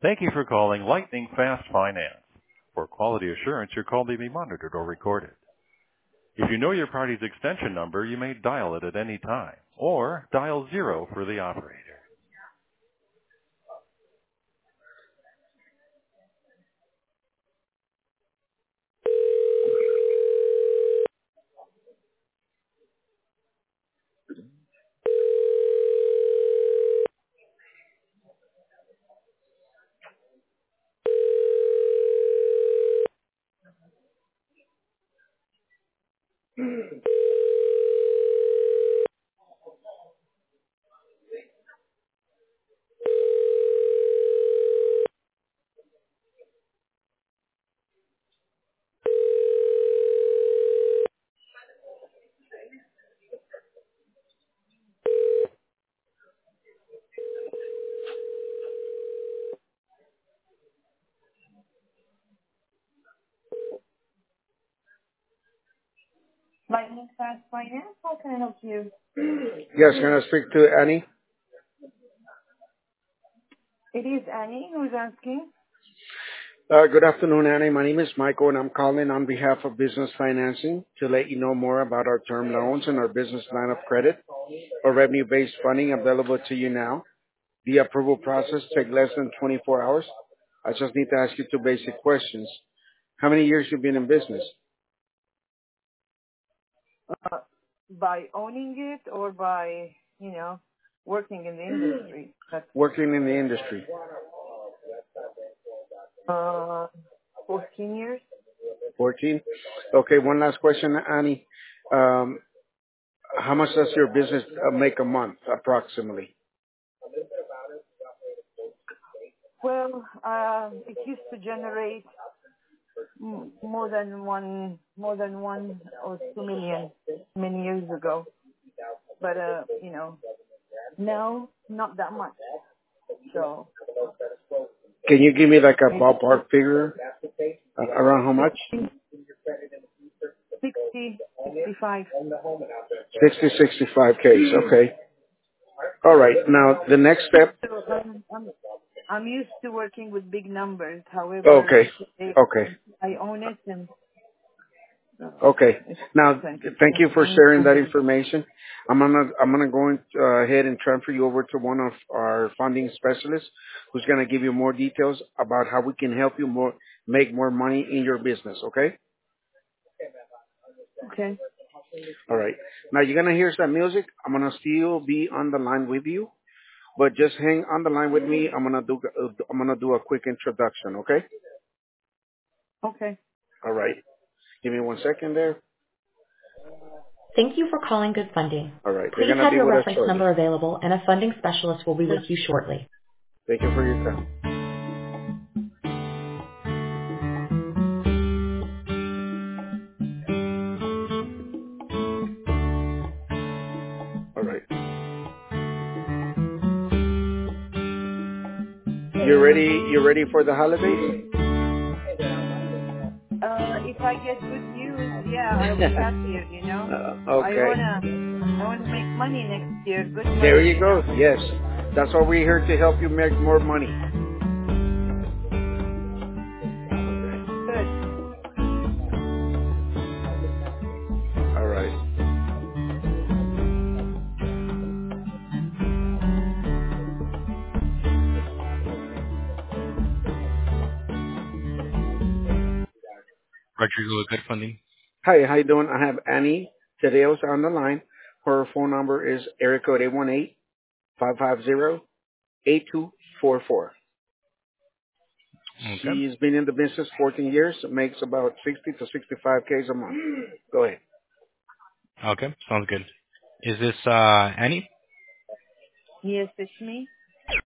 Thank you for calling Lightning Fast Finance. For quality assurance, your call may be monitored or recorded. If you know your party's extension number, you may dial it at any time, or dial 0 for the operator. Lightning Fast Finance, how can I help you? Yes, can I speak to Annie? It is Annie who's asking. Good afternoon, Annie. My name is Michael, and I'm calling on behalf of Business Financing to let you know more about our term loans and our business line of credit or revenue-based funding available to you now. The approval process takes less than 24 hours. I just need to ask you two basic questions. How many years you been in business? By owning it or by, working in the industry? That's Working in the industry. 14 years. 14? Okay, one last question, Annie. How much does your business make a month, approximately? Well, it used to generate more than one or 2 million many years ago. But now not that much. So Can you give me like a ballpark figure around how much? 60, 65. 60, 65 Ks. Okay. All right. Now the next step. So I'm used to working with big numbers. However, Okay. Okay. I own it and Okay. Now, thank you for sharing that information. I'm gonna go ahead and transfer you over to one of our funding specialists, who's gonna give you more details about how we can help you make more money in your business. Okay. Okay. All right. Now you're gonna hear some music. I'm gonna still be on the line with you, but just hang on the line with me. I'm gonna do a quick introduction. Okay. Okay. All right. Give me 1 second there. Thank you for calling Good Funding. All right. They're Please gonna have be your with us reference shortly. number available and a funding specialist will be with you shortly. Thank you for your time. All right. You ready? You ready for the holidays? If I get good news, yeah, I'll be happier. I Okay. wanna make money next year. Good There money. you go. Yes. That's why we're here to help you make more money. Good. All right. Rodrigo with Good Funding. Hi, how you doing? I have Annie Tedeos on the line. Her phone number is area code 818-550-8244. Okay. She's been in the business 14 years, makes about 60 to 65 Ks a month. Go ahead. Okay. Sounds good. Is this Annie? Yes, it's me.